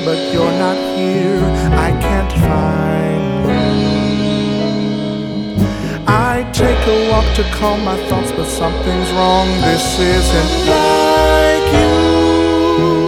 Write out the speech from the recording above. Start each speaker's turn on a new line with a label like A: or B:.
A: but you're not here. I can't find you. I take a walk to calm my thoughts, but something's wrong. This isn't like you.